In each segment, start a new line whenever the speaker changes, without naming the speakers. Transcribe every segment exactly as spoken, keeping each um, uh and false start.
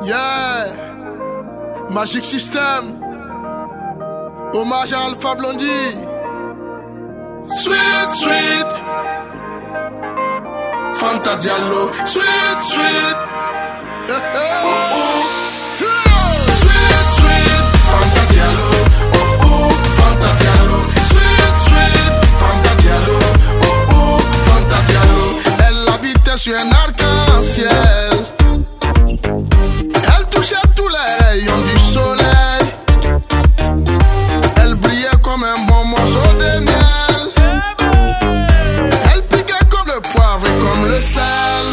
Yeah, Magic System. Hommage à Alpha Blondie. Sweet, sweet. Fanta Diallo. Sweet, sweet. Oh, oh. Sweet, sweet. Fanta Diallo. Oh, oh. Fanta Diallo. Sweet, sweet. Fanta Diallo. Oh, oh. Fanta Diallo. Elle habitait sur un arc-en-ciel. Elle touchait tous les rayons du soleil. Elle brillait comme un bon morceau de miel. Elle piquait comme le poivre et comme le sel.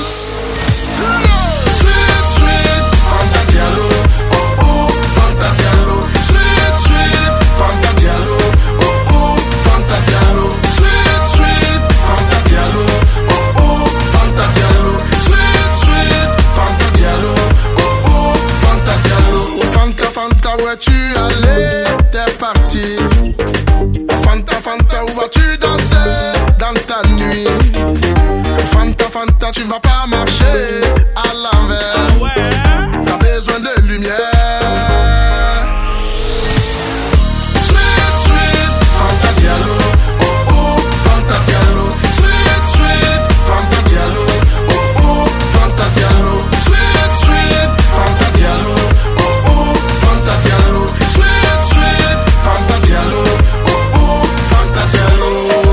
Sweet, sweet, Fanta Diallo. Oh oh, Fanta Diallo. Sweet, sweet, Fanta Diallo. Oh oh, Fanta Diallo. Sweet, sweet, Fanta Diallo. Oh oh, Fanta Diallo. Sweet, sweet, Fanta Diallo. Oh oh, Fanta Diallo. Fanta, Fanta, où es-tu allé? T'es parti. Fanta, Fanta, où vas-tu danser dans ta nuit? Fanta, Fanta, tu vas pas marcher à l'envers. T'as besoin de lumière. Sweet, sweet, Fanta Diallo. Oh oh, Fanta Diallo. Sweet, sweet, Fanta Diallo. Oh oh, Fanta Diallo. Sweet, sweet, Fanta Diallo. Oh oh, Fanta Diallo. Sweet, sweet, Fanta Diallo. Oh oh, Fanta Diallo.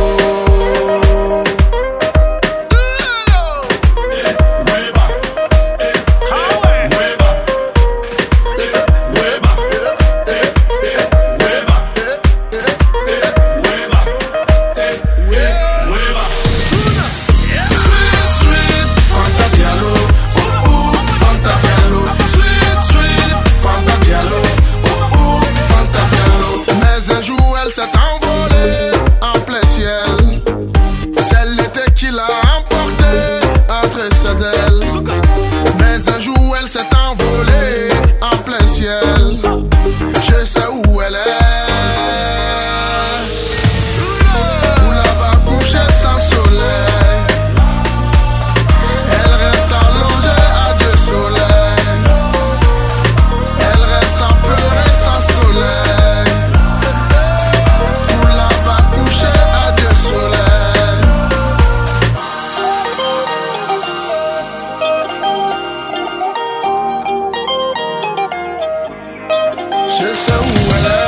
Elle s'est envolée en plein ciel. C'est l'été qui l'a emportée entre ses ailes. Mais un jour elle s'est envolée en plein ciel. Je sais où elle est. Où là-bas couchée sans soleil. Elle reste allongée à Dieu soleil. Elle reste à pleurer sans soleil. Je sais où elle est.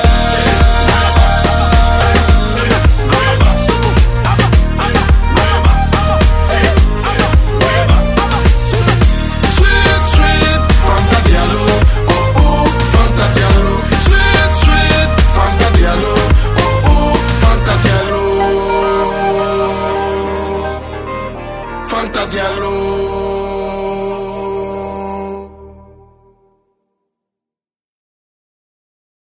Sweet, sweet, Fanta Diallo. Oh oh, Fanta Diallo. Sweet, sweet, Fanta Diallo. Oh oh, Fanta Diallo. Fanta Diallo.